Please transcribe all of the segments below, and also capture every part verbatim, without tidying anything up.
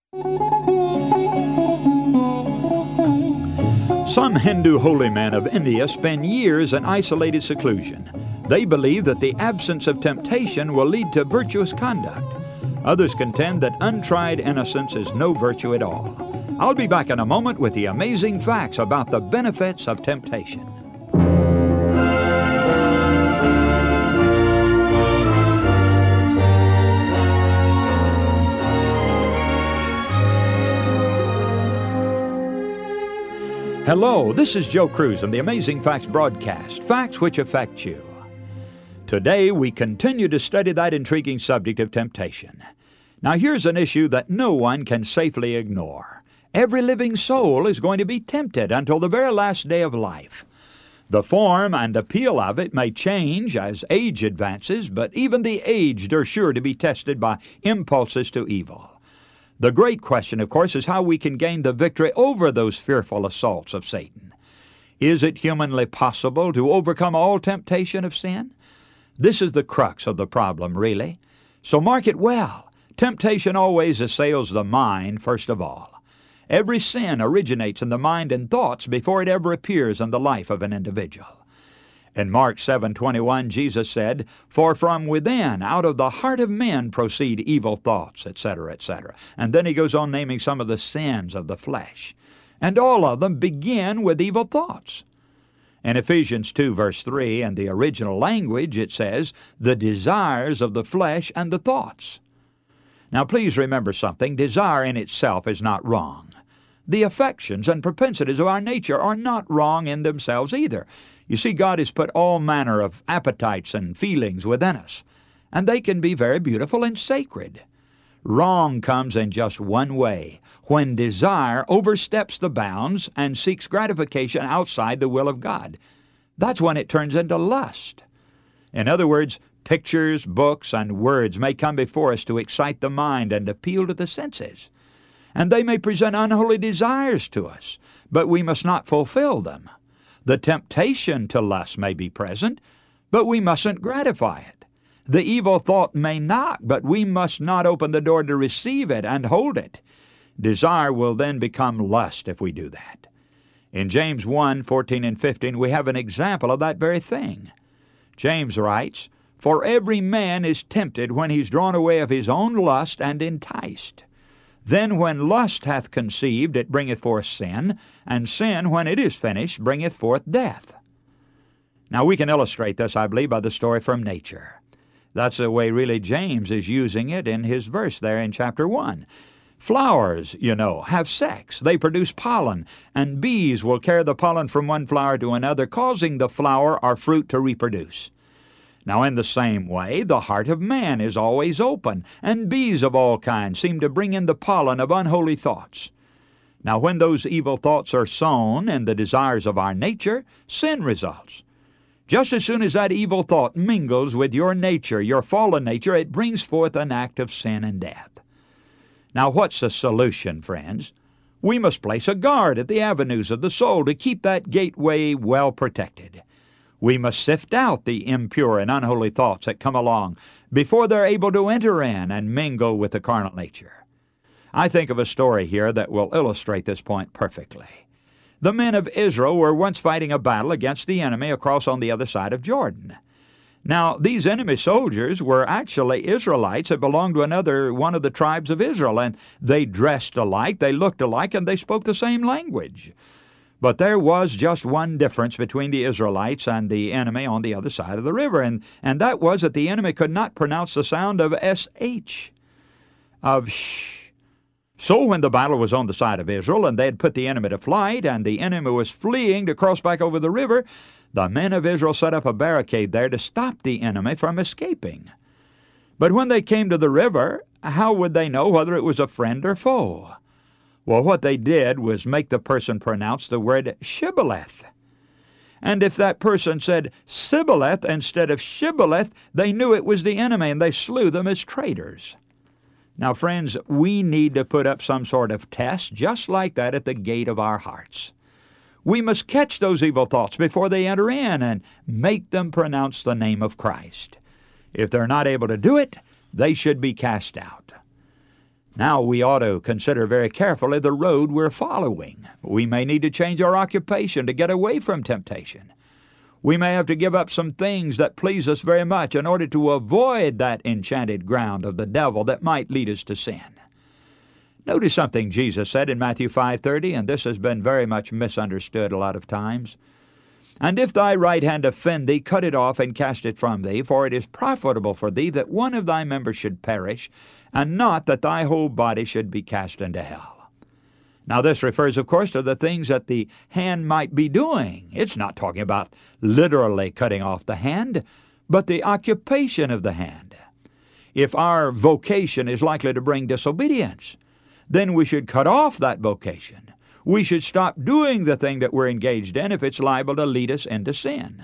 Some Hindu holy men of India spend years in isolated seclusion. They believe that the absence of temptation will lead to virtuous conduct. Others contend that untried innocence is no virtue at all. I'll be back in a moment with the amazing facts about the benefits of temptation. Hello, this is Joe Cruz and the Amazing Facts broadcast, facts which affect you. Today, we continue to study that intriguing subject of temptation. Now, here's an issue that no one can safely ignore. Every living soul is going to be tempted until the very last day of life. The form and appeal of it may change as age advances, but even the aged are sure to be tested by impulses to evil. The great question, of course, is how we can gain the victory over those fearful assaults of Satan. Is it humanly possible to overcome all temptation of sin? This is the crux of the problem, really. So mark it well. Temptation always assails the mind first of all. Every sin originates in the mind and thoughts before it ever appears in the life of an individual. In Mark seven twenty-one, Jesus said, "For from within, out of the heart of men, proceed evil thoughts," et cetera, et cetera. And then he goes on naming some of the sins of the flesh. And all of them begin with evil thoughts. In Ephesians two, verse three, in the original language, it says, "the desires of the flesh and the thoughts." Now please remember something. Desire in itself is not wrong. The affections and propensities of our nature are not wrong in themselves either. You see, God has put all manner of appetites and feelings within us, and they can be very beautiful and sacred. Wrong comes in just one way, when desire oversteps the bounds and seeks gratification outside the will of God. That's when it turns into lust. In other words, pictures, books, and words may come before us to excite the mind and appeal to the senses. And they may present unholy desires to us, but we must not fulfill them. The temptation to lust may be present, but we mustn't gratify it. The evil thought may knock, but we must not open the door to receive it and hold it. Desire will then become lust if we do that. In James one, fourteen and fifteen, we have an example of that very thing. James writes, "For every man is tempted when he's drawn away of his own lust and enticed. Then when lust hath conceived, it bringeth forth sin, and sin, when it is finished, bringeth forth death." Now we can illustrate this, I believe, by the story from nature. That's the way really James is using it in his verse there in chapter one. Flowers, you know, have sex. They produce pollen, and bees will carry the pollen from one flower to another, causing the flower or fruit to reproduce. Now, in the same way, the heart of man is always open, and bees of all kinds seem to bring in the pollen of unholy thoughts. Now, when those evil thoughts are sown in the desires of our nature, sin results. Just as soon as that evil thought mingles with your nature, your fallen nature, it brings forth an act of sin and death. Now, what's the solution, friends? We must place a guard at the avenues of the soul to keep that gateway well protected. We must sift out the impure and unholy thoughts that come along before they're able to enter in and mingle with the carnal nature. I think of a story here that will illustrate this point perfectly. The men of Israel were once fighting a battle against the enemy across on the other side of Jordan. Now, these enemy soldiers were actually Israelites that belonged to another one of the tribes of Israel, and they dressed alike, they looked alike, and they spoke the same language. But there was just one difference between the Israelites and the enemy on the other side of the river, and, and that was that the enemy could not pronounce the sound of S H, of sh. So when the battle was on the side of Israel, and they had put the enemy to flight, and the enemy was fleeing to cross back over the river, the men of Israel set up a barricade there to stop the enemy from escaping. But when they came to the river, how would they know whether it was a friend or foe? Well, what they did was make the person pronounce the word shibboleth. And if that person said Sibboleth instead of shibboleth, they knew it was the enemy, and they slew them as traitors. Now, friends, we need to put up some sort of test just like that at the gate of our hearts. We must catch those evil thoughts before they enter in and make them pronounce the name of Christ. If they're not able to do it, they should be cast out. Now we ought to consider very carefully the road we're following. We may need to change our occupation to get away from temptation. We may have to give up some things that please us very much in order to avoid that enchanted ground of the devil that might lead us to sin. Notice something Jesus said in Matthew five thirty, and this has been very much misunderstood a lot of times. And if thy right hand offend thee, cut it off and cast it from thee, for it is profitable for thee that one of thy members should perish, and not that thy whole body should be cast into hell. Now this refers, of course, to the things that the hand might be doing. It's not talking about literally cutting off the hand, but the occupation of the hand. If our vocation is likely to bring disobedience, then we should cut off that vocation. We should stop doing the thing that we're engaged in if it's liable to lead us into sin.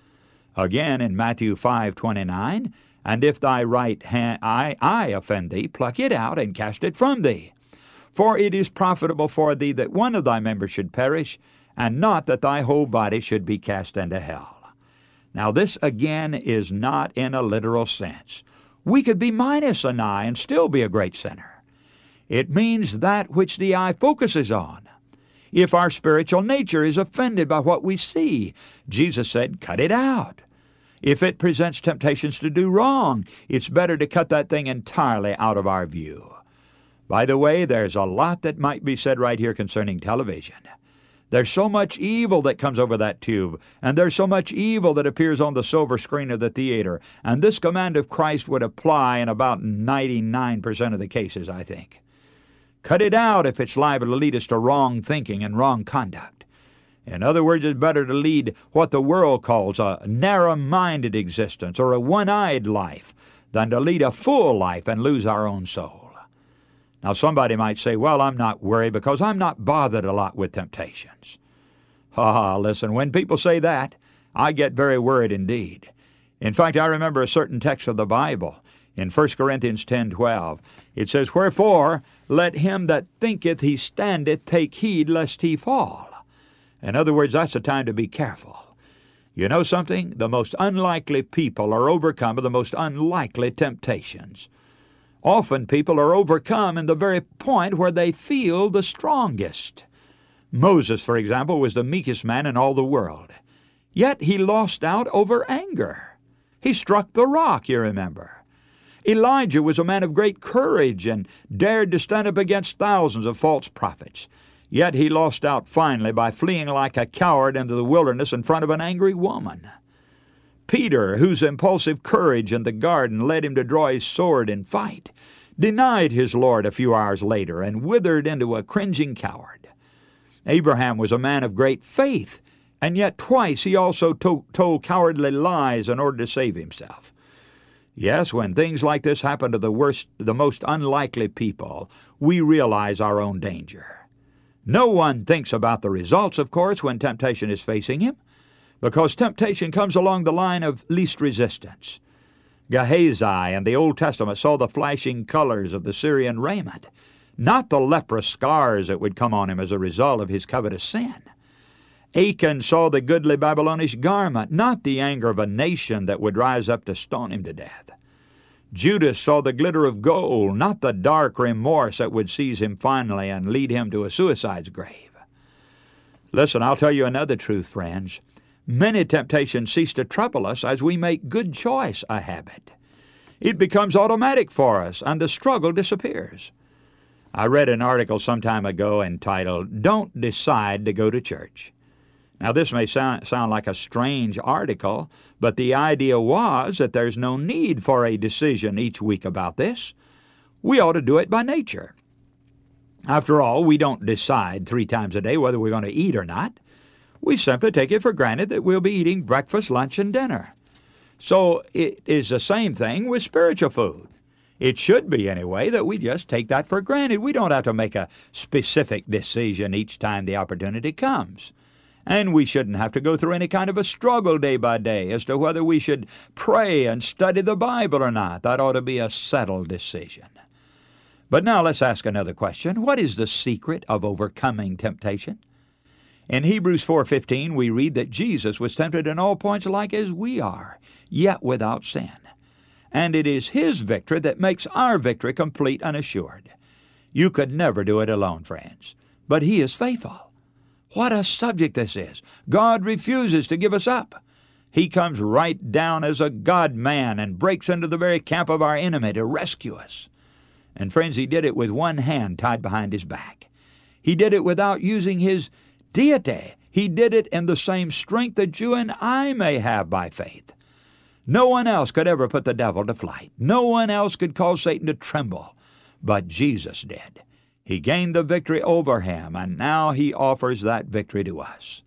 Again, in Matthew five twenty-nine, and if thy right hand, eye, eye offend thee, pluck it out and cast it from thee. For it is profitable for thee that one of thy members should perish, and not that thy whole body should be cast into hell. Now this again is not in a literal sense. We could be minus an eye and still be a great sinner. It means that which the eye focuses on. If our spiritual nature is offended by what we see, Jesus said, cut it out. If it presents temptations to do wrong, it's better to cut that thing entirely out of our view. By the way, there's a lot that might be said right here concerning television. There's so much evil that comes over that tube, and there's so much evil that appears on the silver screen of the theater, and this command of Christ would apply in about ninety-nine percent of the cases, I think. Cut it out if it's liable to lead us to wrong thinking and wrong conduct. In other words, it's better to lead what the world calls a narrow-minded existence or a one-eyed life than to lead a full life and lose our own soul. Now somebody might say, well, I'm not worried because I'm not bothered a lot with temptations. Ha ha, listen, when people say that, I get very worried indeed. In fact, I remember a certain text of the Bible in First Corinthians ten twelve. It says, wherefore, let him that thinketh he standeth take heed lest he fall. In other words, that's a time to be careful. You know something? The most unlikely people are overcome by the most unlikely temptations. Often people are overcome in the very point where they feel the strongest. Moses, for example, was the meekest man in all the world. Yet he lost out over anger. He struck the rock, you remember. Elijah was a man of great courage and dared to stand up against thousands of false prophets. Yet he lost out finally by fleeing like a coward into the wilderness in front of an angry woman. Peter, whose impulsive courage in the garden led him to draw his sword and fight, denied his Lord a few hours later and withered into a cringing coward. Abraham was a man of great faith, and yet twice he also to- told cowardly lies in order to save himself. Yes, when things like this happen to the worst, the most unlikely people, we realize our own danger. No one thinks about the results, of course, when temptation is facing him, because temptation comes along the line of least resistance. Gehazi in the Old Testament saw the flashing colors of the Syrian raiment, not the leprous scars that would come on him as a result of his covetous sin. Achan saw the goodly Babylonish garment, not the anger of a nation that would rise up to stone him to death. Judas saw the glitter of gold, not the dark remorse that would seize him finally and lead him to a suicide's grave. Listen, I'll tell you another truth, friends. Many temptations cease to trouble us as we make good choice a habit. It becomes automatic for us, and the struggle disappears. I read an article some time ago entitled, Don't Decide to Go to Church. Now, this may sound, sound like a strange article, but the idea was that there's no need for a decision each week about this. We ought to do it by nature. After all, we don't decide three times a day whether we're going to eat or not. We simply take it for granted that we'll be eating breakfast, lunch, and dinner. So it is the same thing with spiritual food. It should be, anyway, that we just take that for granted. We don't have to make a specific decision each time the opportunity comes. And we shouldn't have to go through any kind of a struggle day by day as to whether we should pray and study the Bible or not. That ought to be a settled decision. But now let's ask another question. What is the secret of overcoming temptation? In Hebrews four fifteen, we read that Jesus was tempted in all points like as we are, yet without sin. And it is His victory that makes our victory complete and assured. You could never do it alone, friends. But He is faithful. What a subject this is. God refuses to give us up. He comes right down as a God-man and breaks into the very camp of our enemy to rescue us. And friends, He did it with one hand tied behind His back. He did it without using His deity. He did it in the same strength that you and I may have by faith. No one else could ever put the devil to flight. No one else could cause Satan to tremble. But Jesus did. He gained the victory over him, and now He offers that victory to us.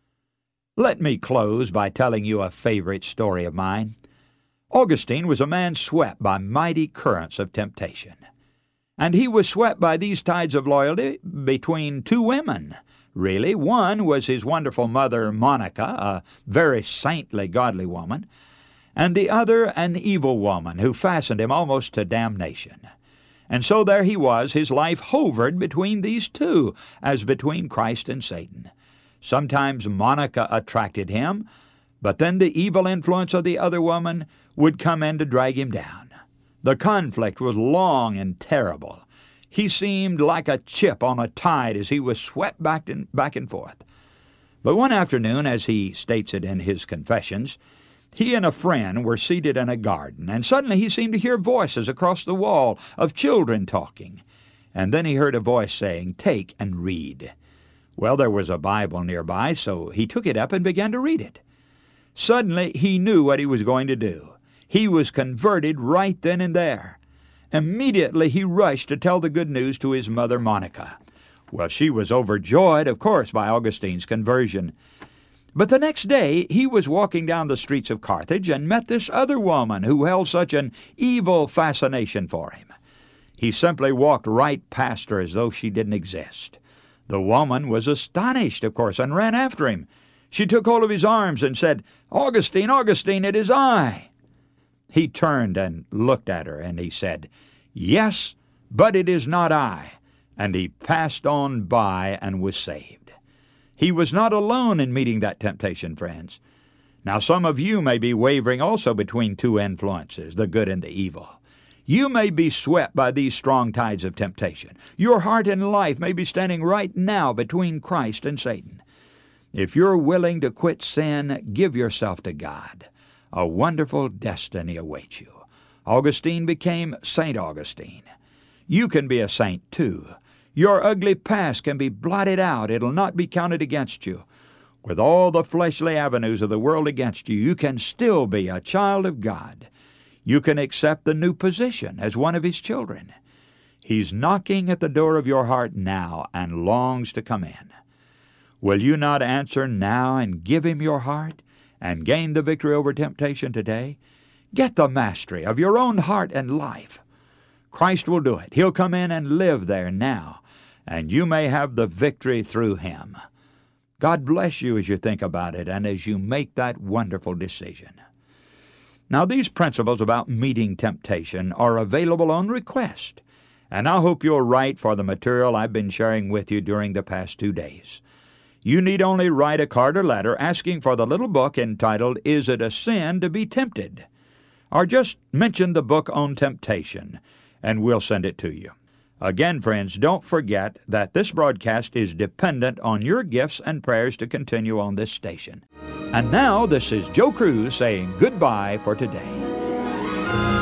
Let me close by telling you a favorite story of mine. Augustine was a man swept by mighty currents of temptation. And he was swept by these tides of loyalty between two women. Really, one was his wonderful mother, Monica, a very saintly, godly woman, and the other an evil woman who fastened him almost to damnation. And so there he was, his life hovered between these two, as between Christ and Satan. Sometimes Monica attracted him, but then the evil influence of the other woman would come in to drag him down. The conflict was long and terrible. He seemed like a chip on a tide as he was swept back and, back and forth. But one afternoon, as he states it in his Confessions, he and a friend were seated in a garden, and suddenly he seemed to hear voices across the wall of children talking. And then he heard a voice saying, "Take and read." Well, there was a Bible nearby, so he took it up and began to read it. Suddenly, he knew what he was going to do. He was converted right then and there. Immediately, he rushed to tell the good news to his mother, Monica. Well, she was overjoyed, of course, by Augustine's conversion. But the next day, he was walking down the streets of Carthage and met this other woman who held such an evil fascination for him. He simply walked right past her as though she didn't exist. The woman was astonished, of course, and ran after him. She took hold of his arms and said, "Augustine, Augustine, it is I." He turned and looked at her, and he said, "Yes, but it is not I." And he passed on by and was saved. He was not alone in meeting that temptation, friends. Now, some of you may be wavering also between two influences, the good and the evil. You may be swept by these strong tides of temptation. Your heart and life may be standing right now between Christ and Satan. If you're willing to quit sin, give yourself to God. A wonderful destiny awaits you. Augustine became Saint Augustine. You can be a saint too. Your ugly past can be blotted out. It'll not be counted against you. With all the fleshly avenues of the world against you, you can still be a child of God. You can accept the new position as one of His children. He's knocking at the door of your heart now and longs to come in. Will you not answer now and give Him your heart and gain the victory over temptation today? Get the mastery of your own heart and life. Christ will do it. He'll come in and live there now, and you may have the victory through Him. God bless you as you think about it and as you make that wonderful decision. Now, these principles about meeting temptation are available on request, and I hope you'll write for the material I've been sharing with you during the past two days. You need only write a card or letter asking for the little book entitled, "Is It a Sin to Be Tempted?" Or just mention the book on temptation, and we'll send it to you. Again, friends, don't forget that this broadcast is dependent on your gifts and prayers to continue on this station. And now, this is Joe Cruz saying goodbye for today.